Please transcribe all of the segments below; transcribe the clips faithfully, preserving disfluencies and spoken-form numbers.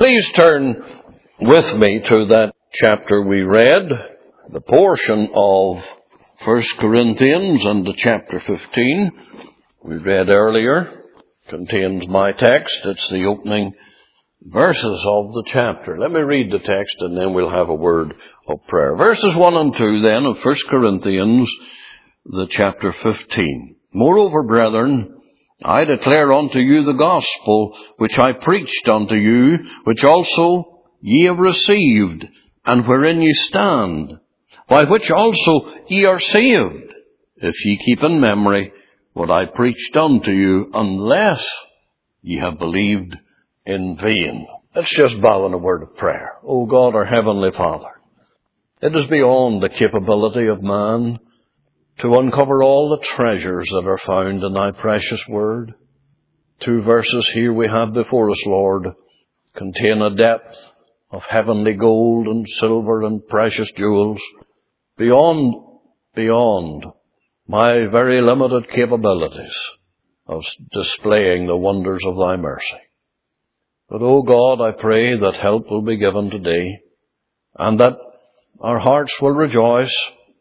Please turn with me to that chapter we read, the portion of First Corinthians and the chapter fifteen we read earlier contains my text. It's the opening verses of the chapter. Let me read the text and then we'll have a word of prayer. Verses one and two then of First Corinthians, the chapter fifteen. Moreover, brethren, I declare unto you the gospel which I preached unto you, which also ye have received, and wherein ye stand, by which also ye are saved, if ye keep in memory what I preached unto you, unless ye have believed in vain. Let's just bow in a word of prayer. O God, our Heavenly Father, it is beyond the capability of man to uncover all the treasures that are found in thy precious word. Two verses here we have before us, Lord, contain a depth of heavenly gold and silver and precious jewels beyond, beyond my very limited capabilities of displaying the wonders of thy mercy. But, O God, I pray that help will be given today and that our hearts will rejoice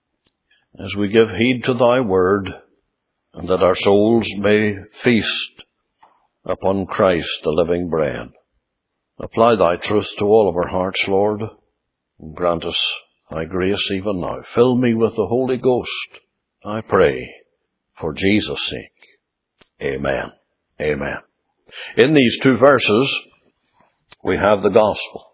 as we give heed to thy word, and that our souls may feast upon Christ, the living bread. Apply thy truth to all of our hearts, Lord, and grant us thy grace even now. Fill me with the Holy Ghost, I pray, for Jesus' sake. Amen. Amen. In these two verses, we have the gospel.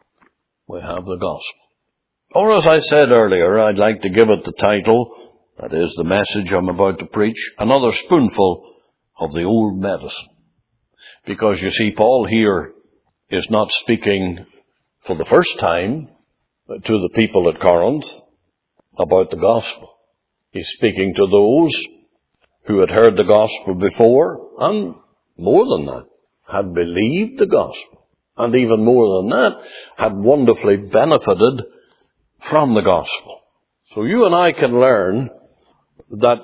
We have the gospel. Or as I said earlier, I'd like to give it the title, that is the message I'm about to preach, Another Spoonful of the Old Medicine. Because you see, Paul here is not speaking for the first time to the people at Corinth about the gospel. He's speaking to those who had heard the gospel before, and more than that, had believed the gospel. And even more than that, had wonderfully benefited from the gospel. So you and I can learn that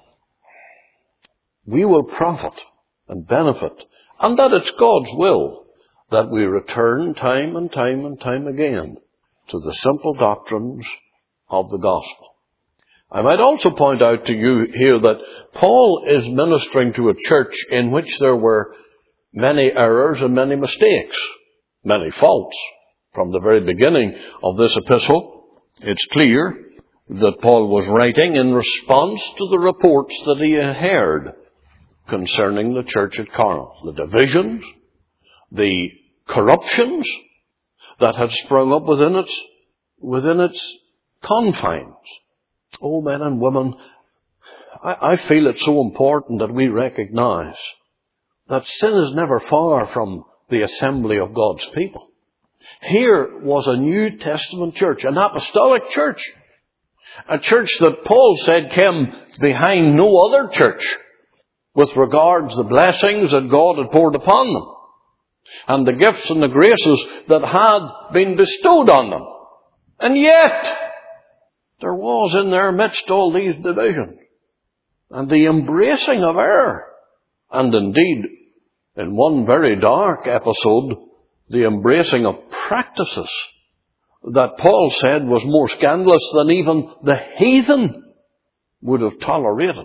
we will profit and benefit, and that it's God's will that we return time and time and time again to the simple doctrines of the gospel. I might also point out to you here that Paul is ministering to a church in which there were many errors and many mistakes, many faults. From the very beginning of this epistle, it's clear that Paul was writing in response to the reports that he had heard concerning the church at Corinth, the divisions, the corruptions that had sprung up within its, within its confines. Oh, men and women, I, I feel it's so important that we recognize that sin is never far from the assembly of God's people. Here was a New Testament church, an apostolic church, a church that Paul said came behind no other church with regard to the blessings that God had poured upon them and the gifts and the graces that had been bestowed on them. And yet, there was in their midst all these divisions and the embracing of error. And indeed, in one very dark episode, the embracing of practices that Paul said was more scandalous than even the heathen would have tolerated.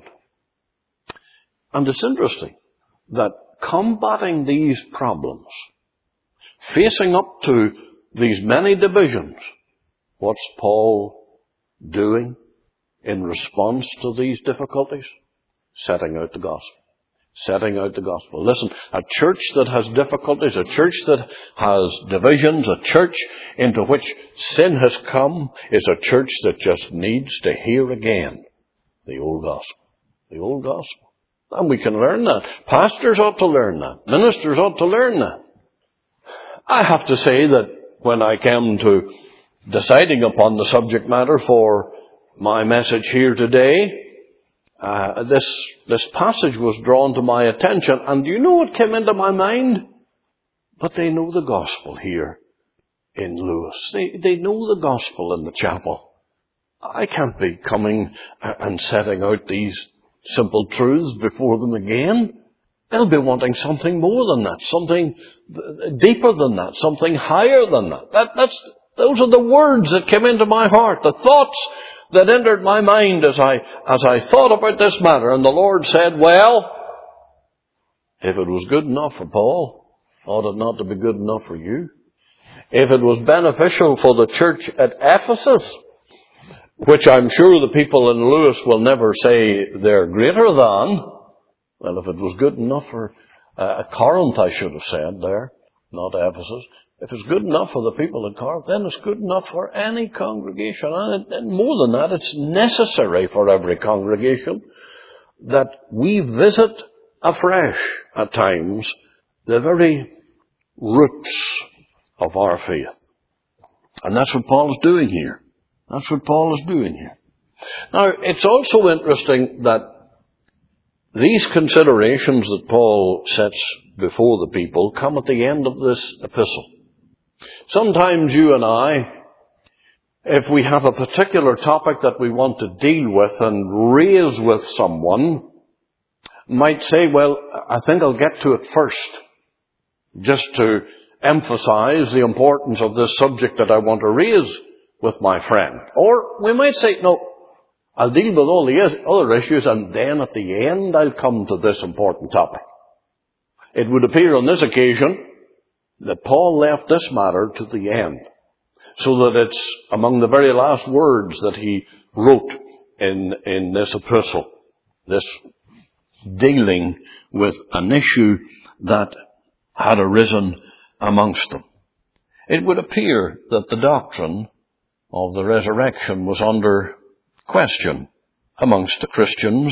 And it's interesting that combating these problems, facing up to these many divisions, what's Paul doing in response to these difficulties? Setting out the gospel. Setting out the gospel. Listen, a church that has difficulties, a church that has divisions, a church into which sin has come, is a church that just needs to hear again the old gospel. The old gospel. And we can learn that. Pastors ought to learn that. Ministers ought to learn that. I have to say that when I came to deciding upon the subject matter for my message here today, Uh, this, this passage was drawn to my attention, and do you know what came into my mind? But they know the gospel here in Lewis. They, they know the gospel in the chapel. I can't be coming and setting out these simple truths before them again. They'll be wanting something more than that, something deeper than that, something higher than that. that that's, those are the words that came into my heart, the thoughts that entered my mind as I, as I thought about this matter. And the Lord said, well, if it was good enough for Paul, ought it not to be good enough for you? If it was beneficial for the church at Ephesus, which I'm sure the people in Lewis will never say they're greater than, well, if it was good enough for uh, Corinth, I should have said there, not Ephesus. If it's good enough for the people at Corinth, then it's good enough for any congregation. And, and more than that, it's necessary for every congregation that we visit afresh at times the very roots of our faith. And that's what Paul is doing here. That's what Paul is doing here. Now, it's also interesting that these considerations that Paul sets before the people come at the end of this epistle. Sometimes you and I, if we have a particular topic that we want to deal with and raise with someone, might say, well, I think I'll get to it first, just to emphasize the importance of this subject that I want to raise with my friend. Or we might say, no, I'll deal with all the other issues and then at the end I'll come to this important topic. It would appear on this occasion that Paul left this matter to the end, so that it's among the very last words that he wrote in, in this epistle, this dealing with an issue that had arisen amongst them. It would appear that the doctrine of the resurrection was under question amongst the Christians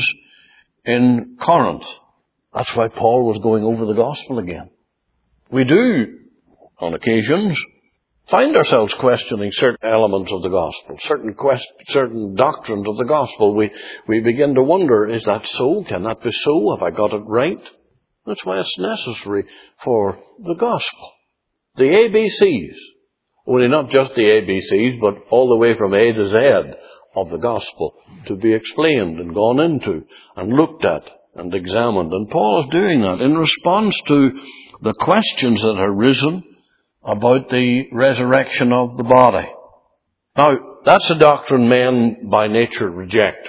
in Corinth. That's why Paul was going over the gospel again. We do, on occasions, find ourselves questioning certain elements of the gospel, certain quest- certain doctrines of the gospel. We, we begin to wonder, is that so? Can that be so? Have I got it right? That's why it's necessary for the gospel. The A B Cs, only not just the A B Cs, but all the way from A to Z of the gospel to be explained and gone into and looked at and examined. And Paul is doing that in response to the questions that have arisen about the resurrection of the body. Now, that's a doctrine men by nature reject.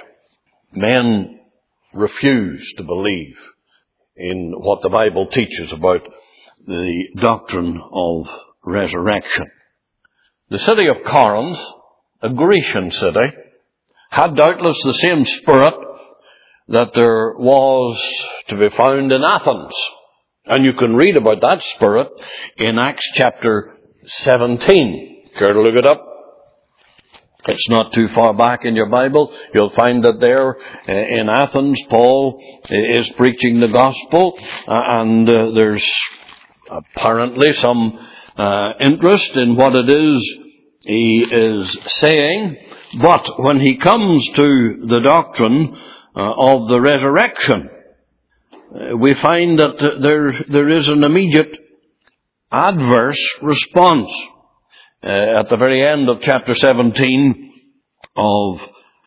Men refuse to believe in what the Bible teaches about the doctrine of resurrection. The city of Corinth, a Grecian city, had doubtless the same spirit that there was to be found in Athens. And you can read about that spirit in Acts chapter seventeen. Care to look it up? It's not too far back in your Bible. You'll find that there in Athens, Paul is preaching the gospel, and uh, there's apparently some uh, interest in what it is he is saying. But when he comes to the doctrine uh, of the resurrection, uh, we find that uh, there there is an immediate adverse response. Uh, at the very end of chapter seventeen of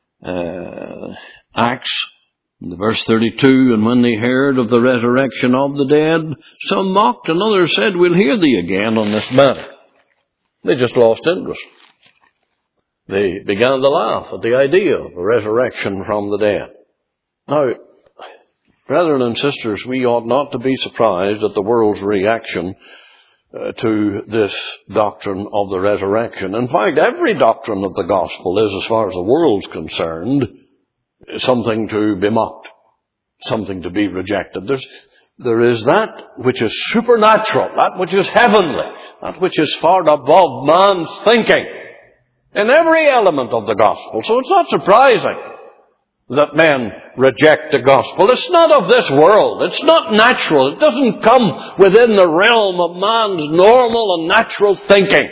uh, Acts, in verse thirty-two, and when they heard of the resurrection of the dead, some mocked and others said, we'll hear thee again on this matter. They just lost interest. They began to laugh at the idea of a resurrection from the dead. Now, brethren and sisters, we ought not to be surprised at the world's reaction uh, to this doctrine of the resurrection. In fact, every doctrine of the gospel is, as far as the world's concerned, something to be mocked, something to be rejected. There's, there is that which is supernatural, that which is heavenly, that which is far above man's thinking, in every element of the gospel. So it's not surprising that men reject the gospel. It's not of this world. It's not natural. It doesn't come within the realm of man's normal and natural thinking.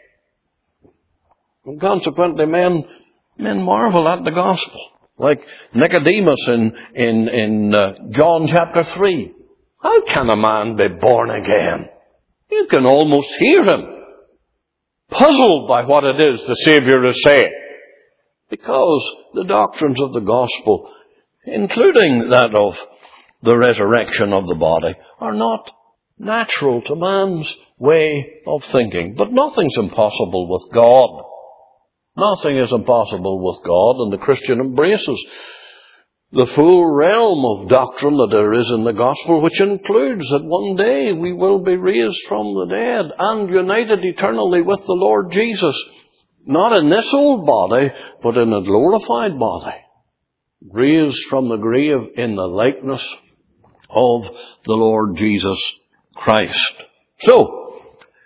And consequently, men, men marvel at the gospel. Like Nicodemus in, in, in uh, John chapter three. How can a man be born again? You can almost hear him, puzzled by what it is the Savior is saying. Because the doctrines of the gospel, including that of the resurrection of the body, are not natural to man's way of thinking. But nothing's impossible with God. Nothing is impossible with God, and the Christian embraces the full realm of doctrine that there is in the gospel, which includes that one day we will be raised from the dead and united eternally with the Lord Jesus. Not in this old body, but in a glorified body. Raised from the grave in the likeness of the Lord Jesus Christ. So,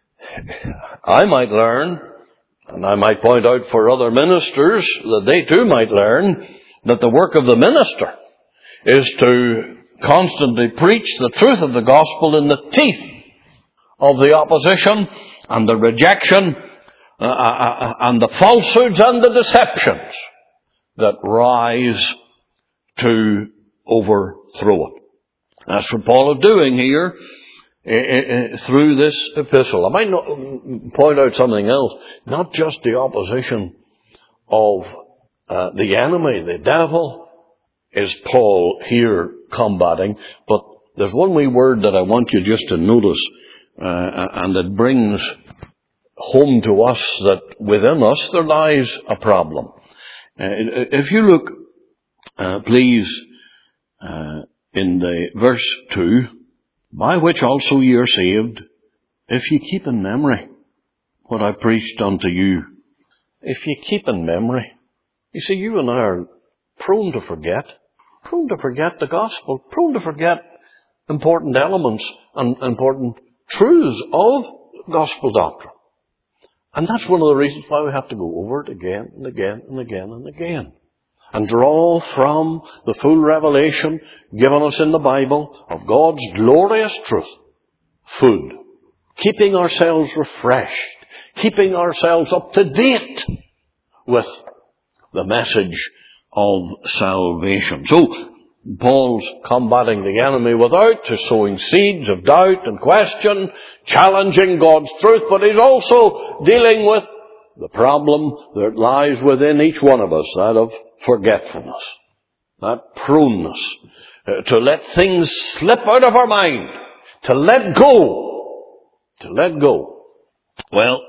I might learn, and I might point out for other ministers that they too might learn, that the work of the minister is to constantly preach the truth of the gospel in the teeth of the opposition and the rejection uh, uh, and the falsehoods and the deceptions that rise to overthrow it. That's what Paul is doing here uh, uh, through this epistle. I might not point out something else, not just the opposition of Uh, the enemy, the devil, is Paul here combating. But there's one wee word that I want you just to notice, uh, and it brings home to us that within us there lies a problem. Uh, if you look, uh, please, uh, in the verse two, by which also ye are saved, if ye keep in memory what I preached unto you. If ye keep in memory. You see, you and I are prone to forget, prone to forget the gospel, prone to forget important elements and important truths of gospel doctrine. And that's one of the reasons why we have to go over it again and again and again and again. And draw from the full revelation given us in the Bible of God's glorious truth. Food. Keeping ourselves refreshed. Keeping ourselves up to date with the message of salvation. So, Paul's combating the enemy without, to sowing seeds of doubt and question, challenging God's truth, but he's also dealing with the problem that lies within each one of us, that of forgetfulness, that proneness uh, to let things slip out of our mind, to let go, to let go. Well,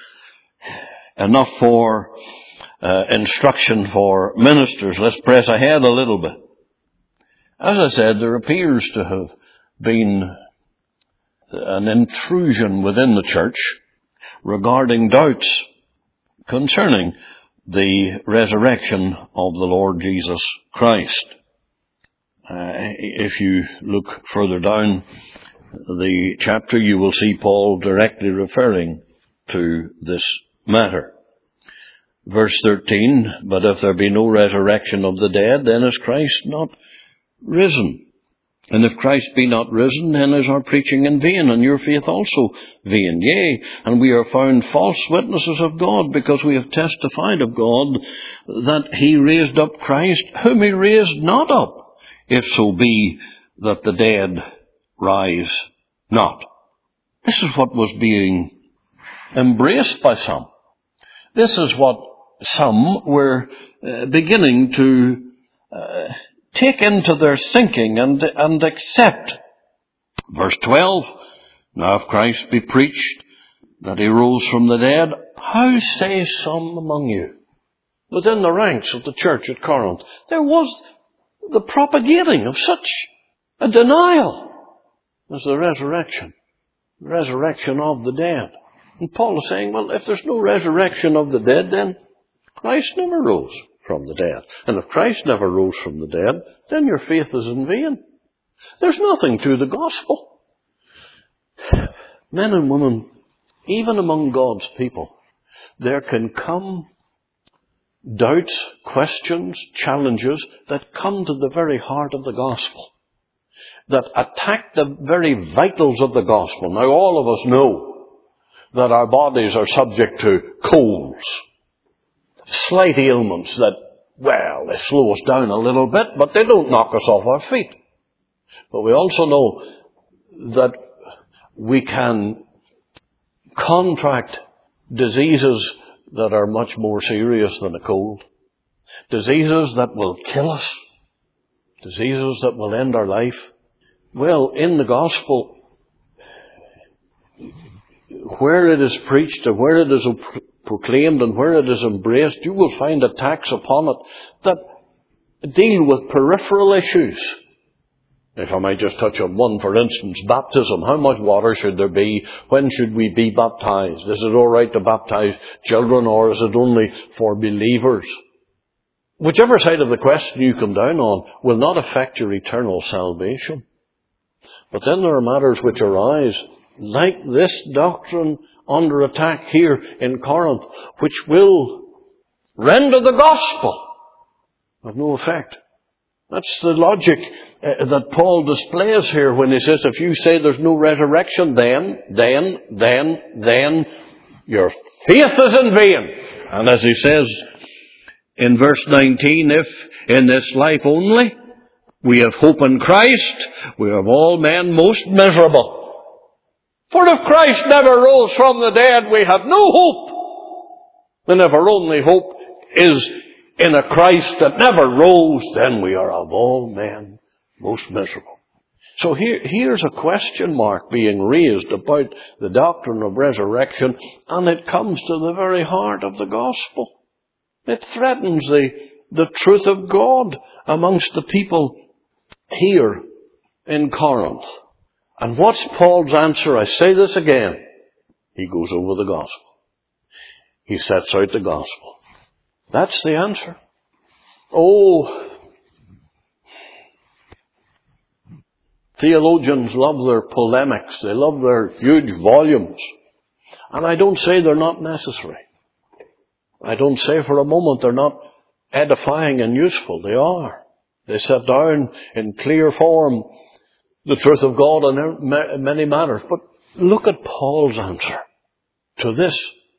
enough for Uh, instruction for ministers. Let's press ahead a little bit. As I said, there appears to have been an intrusion within the church regarding doubts concerning the resurrection of the Lord Jesus Christ. Uh, if you look further down the chapter, you will see Paul directly referring to this matter. Verse thirteen, but if there be no resurrection of the dead, then is Christ not risen. And if Christ be not risen, then is our preaching in vain, and your faith also vain. Yea, and we are found false witnesses of God, because we have testified of God that he raised up Christ, whom he raised not up, if so be that the dead rise not. This is what was being embraced by some. This is what some were uh, beginning to uh, take into their thinking and, and accept. Verse twelve, now if Christ be preached that he rose from the dead, how say some among you? Within the ranks of the church at Corinth, there was the propagating of such a denial as the resurrection, resurrection of the dead. And Paul is saying, well, if there's no resurrection of the dead, then Christ never rose from the dead. And if Christ never rose from the dead, then your faith is in vain. There's nothing to the gospel. Men and women, even among God's people, there can come doubts, questions, challenges that come to the very heart of the gospel, that attack the very vitals of the gospel. Now, all of us know that our bodies are subject to colds, slight ailments that, well, they slow us down a little bit, but they don't knock us off our feet. But we also know that we can contract diseases that are much more serious than a cold. Diseases that will kill us. Diseases that will end our life. Well, in the gospel, where it is preached and where it is proclaimed and where it is embraced, you will find attacks upon it that deal with peripheral issues. If I might just touch on one, for instance, baptism. How much water should there be? When should we be baptized? Is it all right to baptize children, or is it only for believers? Whichever side of the question you come down on will not affect your eternal salvation. But then there are matters which arise, like this doctrine under attack here in Corinth, which will render the gospel of no effect. That's the logic uh, that Paul displays here when he says, if you say there's no resurrection, then, then, then, then, your faith is in vain. And as he says in verse nineteen, if in this life only we have hope in Christ, we are of all men most miserable. For if Christ never rose from the dead, we have no hope. And if our only hope is in a Christ that never rose, then we are of all men most miserable. So here, here's a question mark being raised about the doctrine of resurrection, and it comes to the very heart of the gospel. It threatens the, the truth of God amongst the people here in Corinth. And what's Paul's answer? I say this again. He goes over the gospel. He sets out the gospel. That's the answer. Oh, theologians love their polemics. They love their huge volumes. And I don't say they're not necessary. I don't say for a moment they're not edifying and useful. They are. They set down in clear form the truth of God in many matters. But look at Paul's answer to this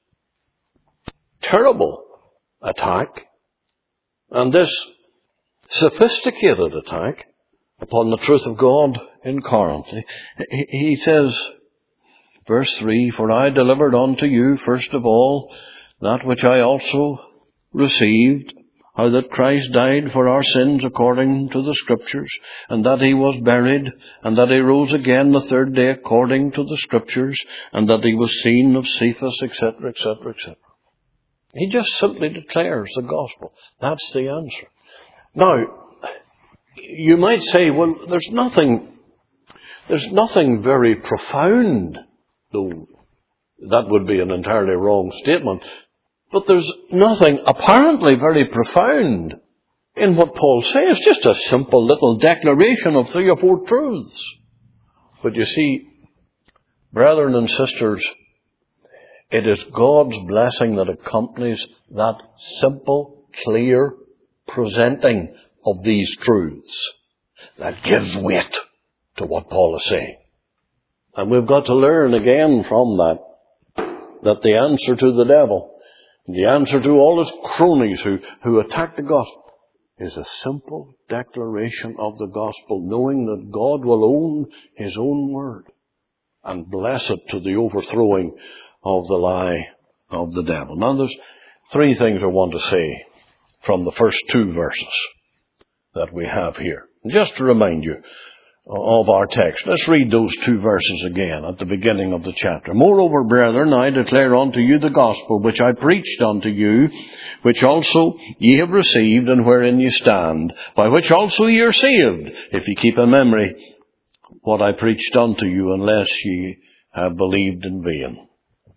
terrible attack and this sophisticated attack upon the truth of God in Corinth. He says, verse three, for I delivered unto you first of all that which I also received, how that Christ died for our sins according to the Scriptures, and that he was buried, and that he rose again the third day according to the Scriptures, and that he was seen of Cephas, et cetera, et cetera, et cetera. He just simply declares the gospel. That's the answer. Now, you might say, well, there's nothing, there's nothing very profound, though that would be an entirely wrong statement. But there's nothing apparently very profound in what Paul says. Just a simple little declaration of three or four truths. But you see, brethren and sisters, it is God's blessing that accompanies that simple, clear presenting of these truths that gives weight to what Paul is saying. And we've got to learn again from that, that the answer to the devil, the answer to all his cronies who, who attack the gospel, is a simple declaration of the gospel, knowing that God will own his own word and bless it to the overthrowing of the lie of the devil. Now there's three things I want to say from the first two verses that we have here. Just to remind you of our text. Let's read those two verses again at the beginning of the chapter. Moreover, brethren, I declare unto you the gospel which I preached unto you, which also ye have received, and wherein ye stand, by which also ye are saved, if ye keep in memory what I preached unto you, unless ye have believed in vain.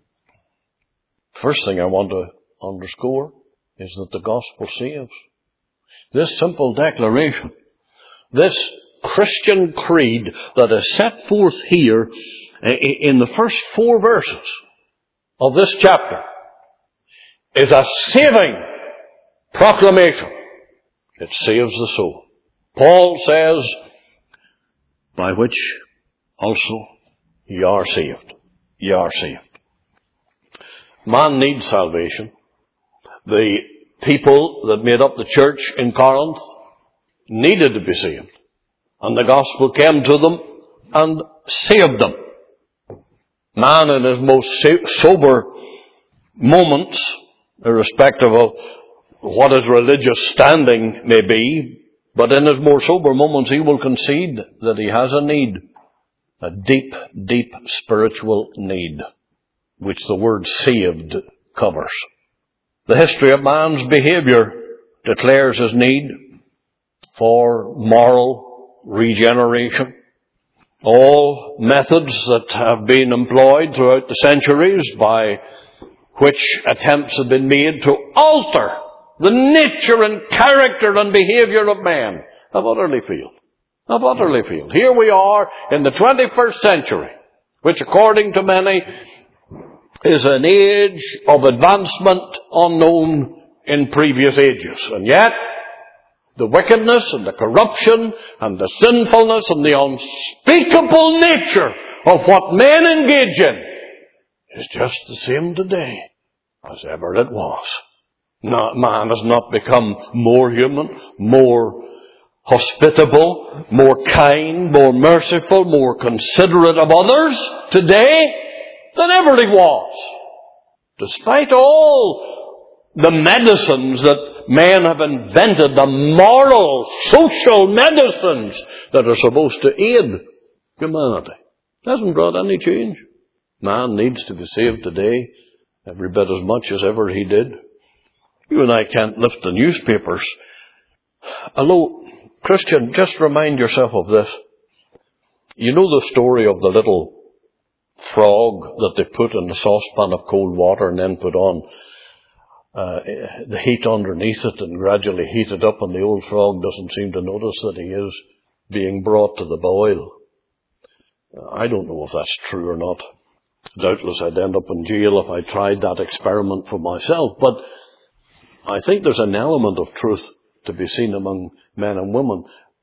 First thing I want to underscore is that the gospel saves. This simple declaration, this Christian creed that is set forth here in the first four verses of this chapter is a saving proclamation. It saves the soul. Paul says, by which also ye are saved. Ye are saved. Man needs salvation. The people that made up the church in Corinth needed to be saved. And the gospel came to them and saved them. Man in his most sober moments, irrespective of what his religious standing may be, But in his more sober moments, he will concede that he has a need, a deep, deep spiritual need, which the word saved covers. The history of man's behavior declares his need for moral regeneration. All methods that have been employed throughout the centuries by which attempts have been made to alter the nature and character and behavior of man have utterly failed. Have utterly failed. Here we are in the twenty-first century, which according to many is an age of advancement unknown in previous ages. And yet, the wickedness and the corruption and the sinfulness and the unspeakable nature of what men engage in is just the same today as ever it was. Not, man has not become more human, more hospitable, more kind, more merciful, more considerate of others today than ever he was. Despite all the medicines that men have invented, the moral, social medicines that are supposed to aid humanity, it hasn't brought any change. Man needs to be saved today every bit as much as ever he did. You and I can't lift the newspapers. Although, Christian, just remind yourself of this. You know the story of the little frog that they put in a saucepan of cold water and then put on uh, the heat underneath it and gradually heat it up, and the old frog doesn't seem to notice that he is being brought to the boil. I don't know if that's true or not. Doubtless I'd end up in jail if I tried that experiment for myself, but I think there's an element of truth to be seen among men and women.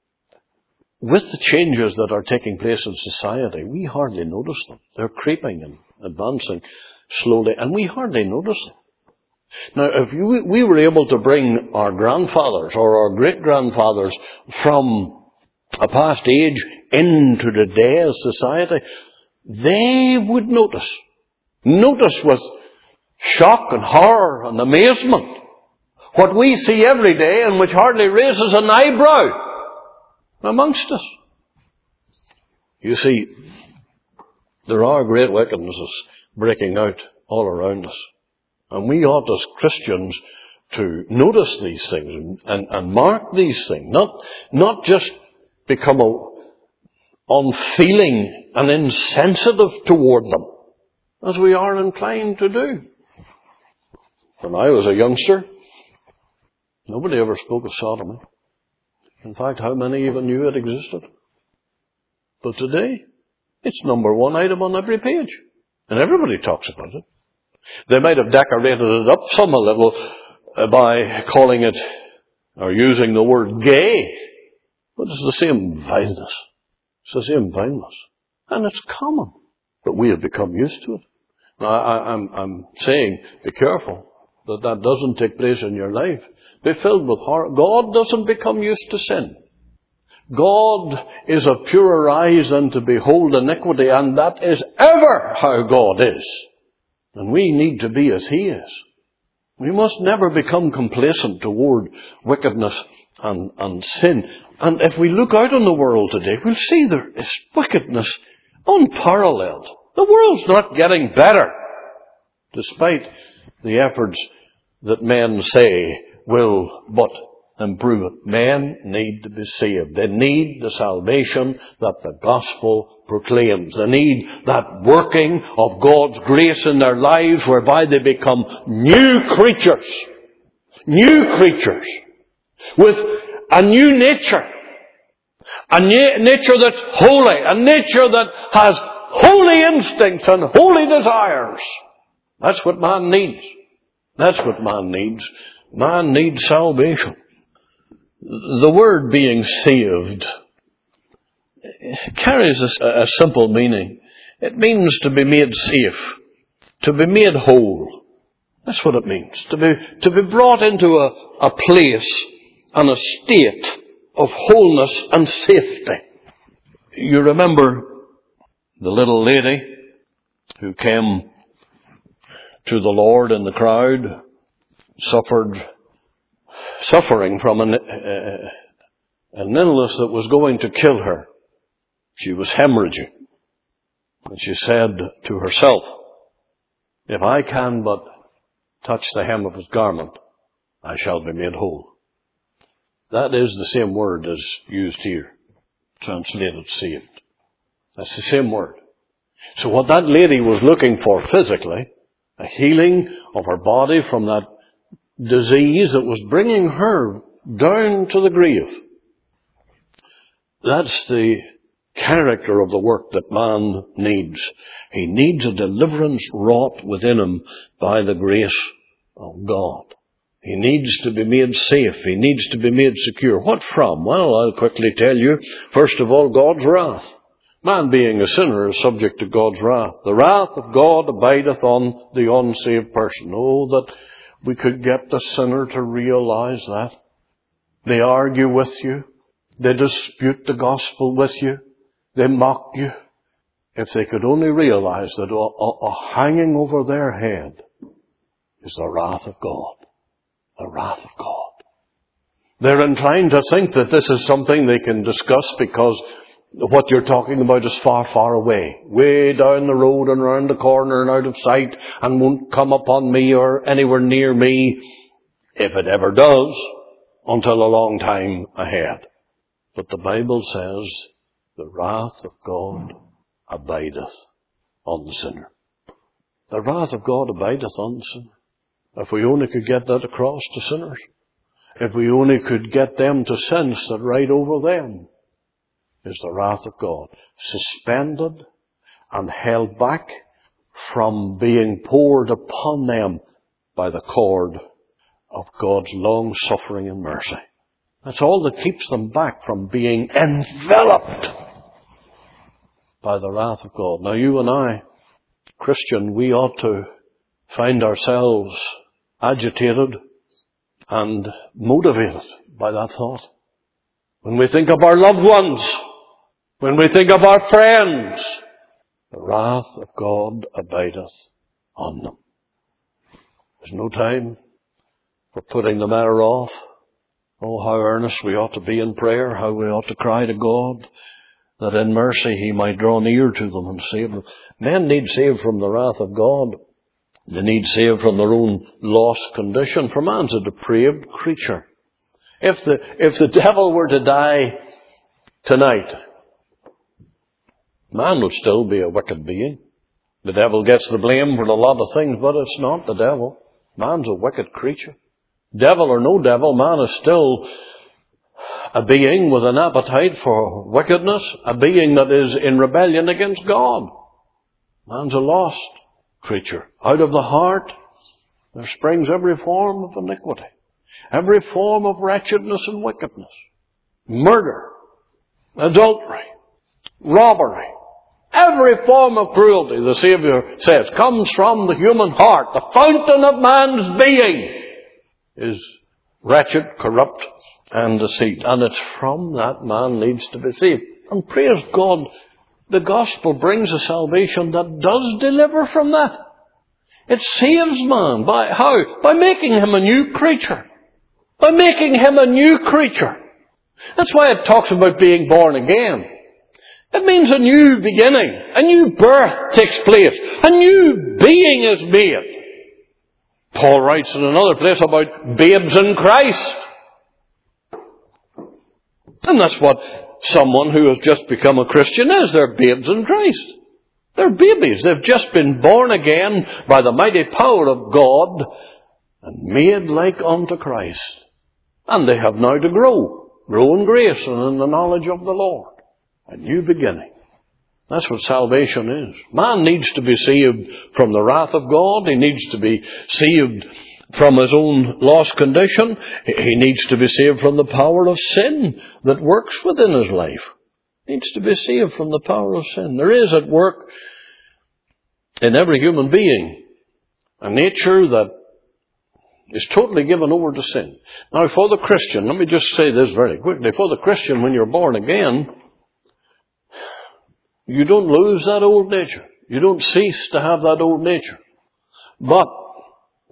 With the changes that are taking place in society, we hardly notice them. They're creeping and advancing slowly, and we hardly notice them. Now, if you, we were able to bring our grandfathers or our great-grandfathers from a past age into today's society, they would notice. Notice with shock and horror and amazement what we see every day and which hardly raises an eyebrow amongst us. You see, there are great wickednesses breaking out all around us. And we ought as Christians to notice these things and, and mark these things. Not, not just become a, unfeeling and insensitive toward them, as we are inclined to do. When I was a youngster, nobody ever spoke of sodomy. In fact, how many even knew it existed? But today, it's number one item on every page. And everybody talks about it. They might have decorated it up some a little uh, by calling it or using the word gay. But it's the same vileness. It's the same vileness. And it's common. But we have become used to it. Now, I, I'm, I'm saying, be careful that that doesn't take place in your life. Be filled with horror. God doesn't become used to sin. God is of purer eyes than to behold iniquity, and that is ever how God is. And we need to be as He is. We must never become complacent toward wickedness and, and sin. And if we look out on the world today, we'll see there is wickedness unparalleled. The world's not getting better, despite the efforts that men say will but improve it. Men need to be saved. They need the salvation that the gospel proclaims. They need that working of God's grace in their lives whereby they become new creatures. New creatures. With a new nature. A new nature that's holy. A nature that has holy instincts and holy desires. That's what man needs. That's what man needs. Man needs salvation. The word being saved carries a, a simple meaning. It means to be made safe, to be made whole. That's what it means. To be, to be brought into a, a place and a state of wholeness and safety. You remember the little lady who came to the Lord in the crowd, suffered, suffering from an, uh, an illness that was going to kill her. She was hemorrhaging. And she said to herself, if I can but touch the hem of his garment, I shall be made whole. That is the same word as used here, translated saved. That's the same word. So what that lady was looking for physically, a healing of her body from that disease that was bringing her down to the grave. That's the character of the work that man needs. He needs a deliverance wrought within him by the grace of God. He needs to be made safe. He needs to be made secure. What from? Well, I'll quickly tell you. First of all, God's wrath. Man being a sinner is subject to God's wrath. The wrath of God abideth on the unsaved person. Oh, that we could get the sinner to realize that. They argue with you. They dispute the gospel with you. They mock you. If they could only realize that a, a, a hanging over their head is the wrath of God. The wrath of God. They're inclined to think that this is something they can discuss because what you're talking about is far, far away. Way down the road and round the corner and out of sight and won't come upon me or anywhere near me, if it ever does, until a long time ahead. But the Bible says, the wrath of God abideth on the sinner. The wrath of God abideth on the sinner. If we only could get that across to sinners. If we only could get them to sense that right over them is the wrath of God, suspended and held back from being poured upon them by the cord of God's long suffering and mercy. That's all that keeps them back from being enveloped by the wrath of God. Now you and I, Christian, we ought to find ourselves agitated and motivated by that thought. When we think of our loved ones, when we think of our friends, the wrath of God abideth on them. There's no time for putting the matter off. Oh, how earnest we ought to be in prayer, how we ought to cry to God that in mercy He might draw near to them and save them. Men need saved from the wrath of God. They need saved from their own lost condition, for man's a depraved creature. If the, if the devil were to die tonight, man would still be a wicked being. The devil gets the blame for a lot of things, but it's not the devil. Man's a wicked creature. Devil or no devil, man is still a being with an appetite for wickedness, a being that is in rebellion against God. Man's a lost creature. Out of the heart there springs every form of iniquity, every form of wretchedness and wickedness, murder, adultery, robbery, every form of cruelty, the Savior says, comes from the human heart. The fountain of man's being is wretched, corrupt, and deceit. And it's from that man needs to be saved. And praise God, the gospel brings a salvation that does deliver from that. It saves man. By how? By making him a new creature. By making him a new creature. That's why it talks about being born again. It means a new beginning. A new birth takes place. A new being is made. Paul writes in another place about babes in Christ. And that's what someone who has just become a Christian is. They're babes in Christ. They're babies. They've just been born again by the mighty power of God and made like unto Christ. And they have now to grow. Grow in grace and in the knowledge of the Lord. A new beginning. That's what salvation is. Man needs to be saved from the wrath of God. He needs to be saved from his own lost condition. He needs to be saved from the power of sin that works within his life. He needs to be saved from the power of sin. There is at work in every human being a nature that is totally given over to sin. Now, for the Christian, let me just say this very quickly. For the Christian, when you're born again, you don't lose that old nature. You don't cease to have that old nature. But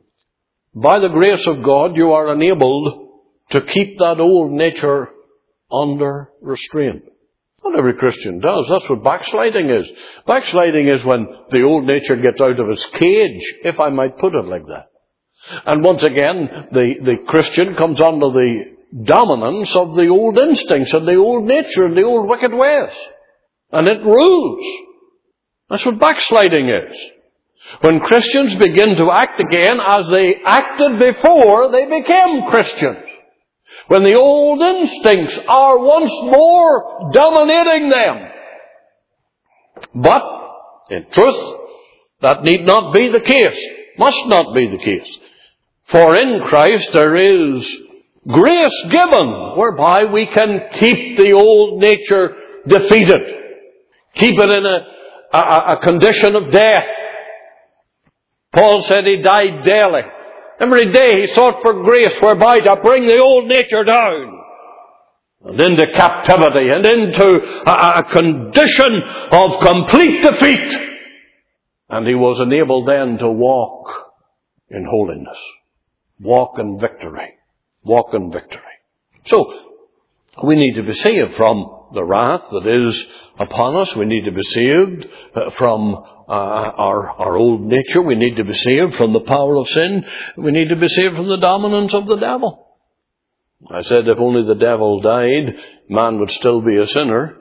by the grace of God, you are enabled to keep that old nature under restraint. Not every Christian does. That's what backsliding is. Backsliding is when the old nature gets out of its cage, if I might put it like that. And once again, the, the Christian comes under the dominance of the old instincts and the old nature and the old wicked ways. And it rules. That's what backsliding is. When Christians begin to act again as they acted before they became Christians. When the old instincts are once more dominating them. But, in truth, that need not be the case. Must not be the case. For in Christ there is grace given whereby we can keep the old nature defeated. Keep it in a, a, a condition of death. Paul said he died daily. Every day he sought for grace whereby to bring the old nature down and into captivity and into a, a condition of complete defeat. And he was enabled then to walk in holiness. Walk in victory. Walk in victory. So, we need to be saved from the wrath that is upon us. We need to be saved from uh, our, our old nature. We need to be saved from the power of sin. We need to be saved from the dominance of the devil. I said if only the devil died, man would still be a sinner.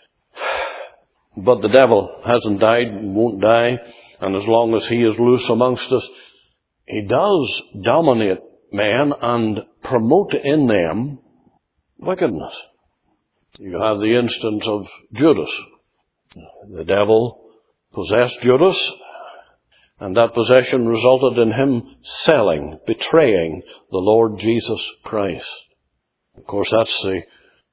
But the devil hasn't died and won't die. And as long as he is loose amongst us, he does dominate men and promote in them wickedness. You have the instance of Judas. The devil possessed Judas, and that possession resulted in him selling, betraying the Lord Jesus Christ. Of course, that's the,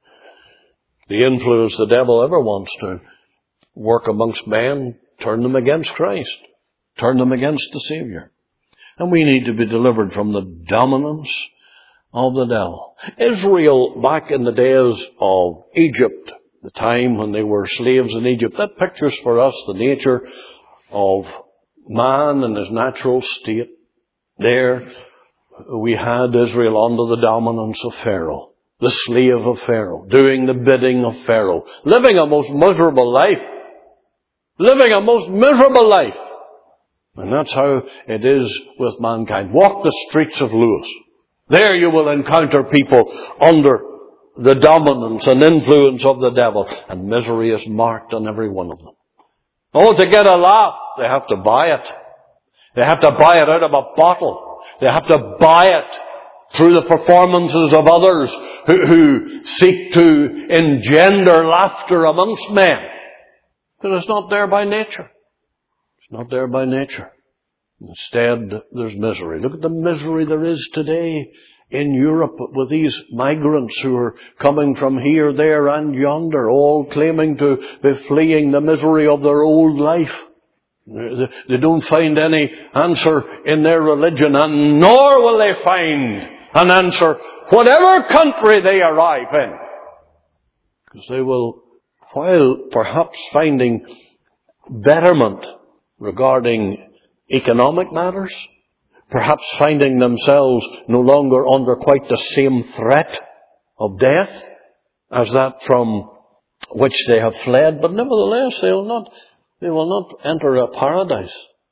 the influence the devil ever wants to work amongst men, turn them against Christ, turn them against the Savior. And we need to be delivered from the dominance of the devil. Israel, back in the days of Egypt, the time when they were slaves in Egypt, that pictures for us the nature of man in his natural state. There we had Israel under the dominance of Pharaoh, the slave of Pharaoh, doing the bidding of Pharaoh, living a most miserable life. Living a most miserable life. And that's how it is with mankind. Walk the streets of Lewis. There you will encounter people under the dominance and influence of the devil. And misery is marked on every one of them. Oh, to get a laugh, they have to buy it. They have to buy it out of a bottle. They have to buy it through the performances of others who, who seek to engender laughter amongst men. Because it's not there by nature. It's not there by nature. Instead, there's misery. Look at the misery there is today in Europe with these migrants who are coming from here, there and yonder, all claiming to be fleeing the misery of their old life. They don't find any answer in their religion, and nor will they find an answer whatever country they arrive in. Because they will, while perhaps finding betterment regarding economic matters, perhaps finding themselves no longer under quite the same threat of death as that from which they have fled, but nevertheless they will not, they will not enter a paradise.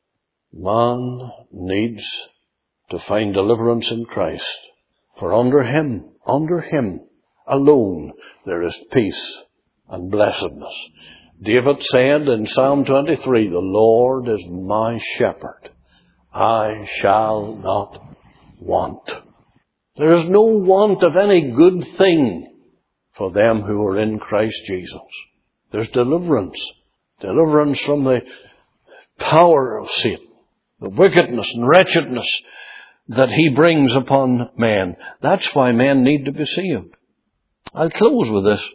Man needs to find deliverance in Christ, for under Him, under Him alone there is peace and blessedness. David said in Psalm twenty-three, "The Lord is my shepherd. I shall not want." There is no want of any good thing for them who are in Christ Jesus. There's deliverance. Deliverance from the power of Satan, the wickedness and wretchedness that he brings upon men. That's why men need to be saved. I'll close with this.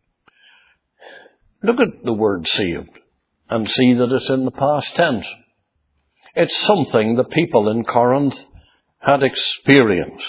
Look at the word saved and see that it's in the past tense. It's something the people in Corinth had experienced.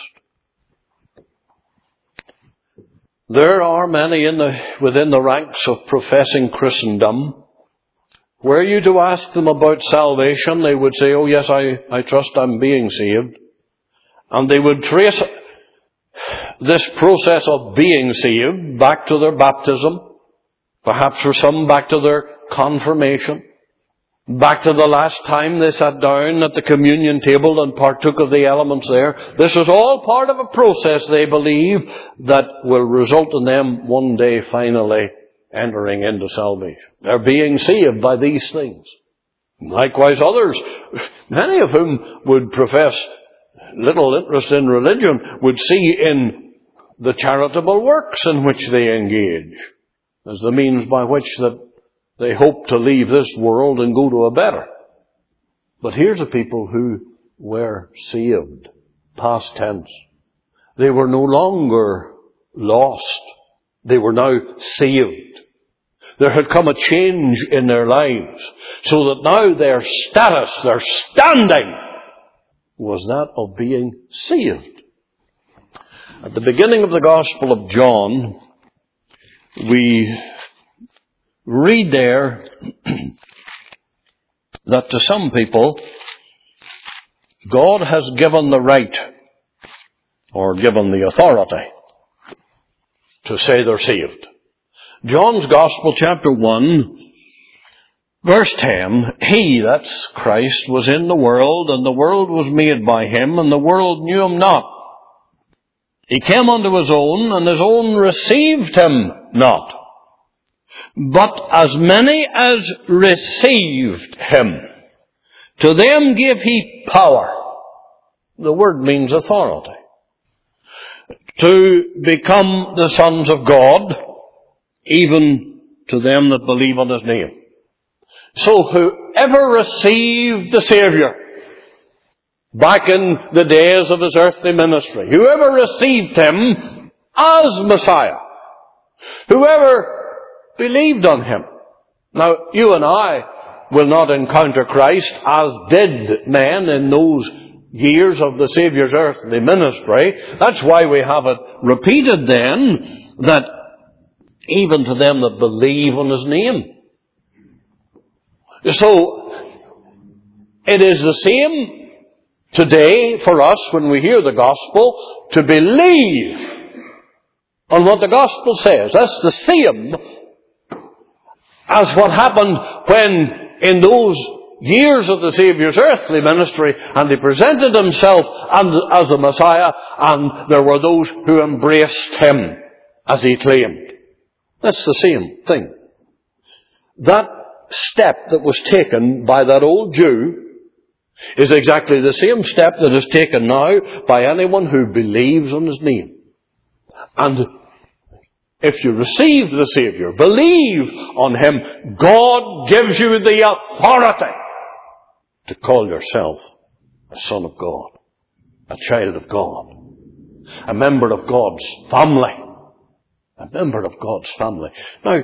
There are many in the, within the ranks of professing Christendom. Were you to ask them about salvation, they would say, "Oh yes, I, I trust I'm being saved." And they would trace this process of being saved back to their baptism, perhaps for some back to their confirmation, back to the last time they sat down at the communion table and partook of the elements there. This is all part of a process, they believe, that will result in them one day finally entering into salvation. They're being saved by these things. Likewise others, many of whom would profess little interest in religion, would see in the charitable works in which they engage as the means by which that they hope to leave this world and go to a better. But here's a people who were saved, past tense. They were no longer lost. They were now saved. There had come a change in their lives, so that now their status, their standing, was that of being saved. At the beginning of the Gospel of John, we read there that to some people, God has given the right, or given the authority, to say they're saved. John's Gospel, chapter one, verse ten, He, that's Christ, was in the world, and the world was made by Him, and the world knew Him not. He came unto His own, and His own received Him not. But as many as received Him, to them gave He power. The word means authority. To become the sons of God, even to them that believe on His name. So whoever received the Savior back in the days of His earthly ministry, whoever received Him as Messiah, whoever believed on Him. Now, you and I will not encounter Christ as did men in those years of the Saviour's earthly ministry. That's why we have it repeated then, that even to them that believe on His name. So, it is the same today for us when we hear the gospel to believe on what the gospel says. That's the same as what happened when in those years of the Saviour's earthly ministry and He presented Himself as the Messiah, and there were those who embraced Him as He claimed. That's the same thing. That step that was taken by that old Jew is exactly the same step that is taken now by anyone who believes on His name. And if you receive the Savior, believe on Him, God gives you the authority to call yourself a son of God, a child of God, a member of God's family. A member of God's family. Now,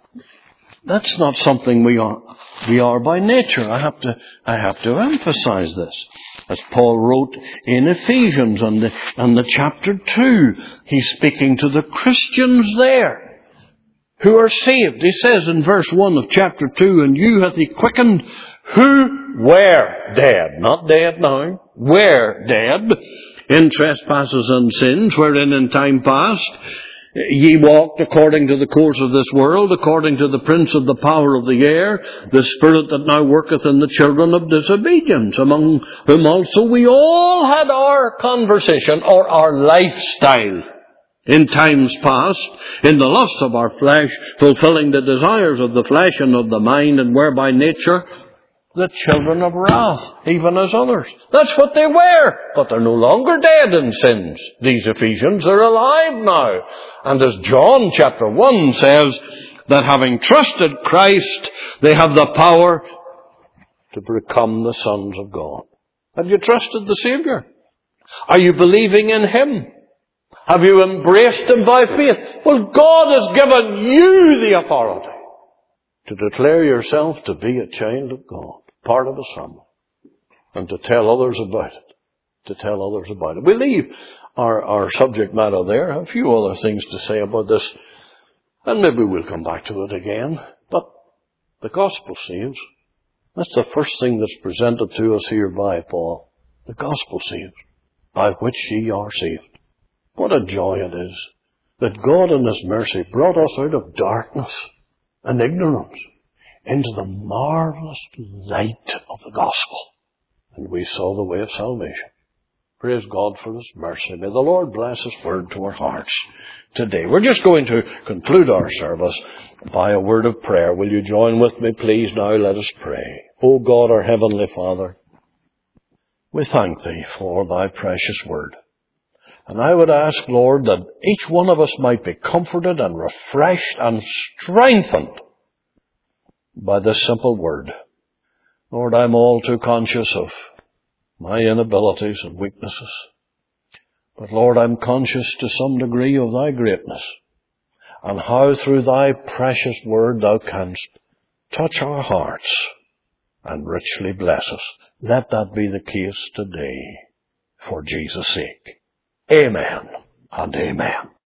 that's not something we are, we are by nature. I have to, I have to emphasize this. As Paul wrote in Ephesians and the, and the chapter two, he's speaking to the Christians there who are saved. He says in verse one of chapter two, And you hath He quickened who were dead, not dead now, were dead, in trespasses and sins, wherein in time past ye walked according to the course of this world, according to the prince of the power of the air, the spirit that now worketh in the children of disobedience, among whom also we all had our conversation, or our lifestyle, in times past, in the lust of our flesh, fulfilling the desires of the flesh and of the mind, and were by nature the children of wrath, even as others. That's what they were. But they're no longer dead in sins, these Ephesians. They're alive now. And as John chapter one says, that having trusted Christ, they have the power to become the sons of God. Have you trusted the Savior? Are you believing in Him? Have you embraced Him by faith? Well, God has given you the authority to declare yourself to be a child of God, part of His family, and to tell others about it. To tell others about it. We leave our, our subject matter there. A few other things to say about this, and maybe we'll come back to it again. But the gospel saves. That's the first thing that's presented to us here by Paul. The gospel saves, by which ye are saved. What a joy it is that God in His mercy brought us out of darkness and ignorance into the marvelous light of the gospel. And we saw the way of salvation. Praise God for His mercy. May the Lord bless His word to our hearts today. We're just going to conclude our service by a word of prayer. Will you join with me, please? Now let us pray. O God, our Heavenly Father, we thank Thee for Thy precious word. And I would ask, Lord, that each one of us might be comforted and refreshed and strengthened by this simple word. Lord, I'm all too conscious of my inabilities and weaknesses. But Lord, I'm conscious to some degree of Thy greatness and how through Thy precious word Thou canst touch our hearts and richly bless us. Let that be the case today for Jesus' sake. Amen and amen.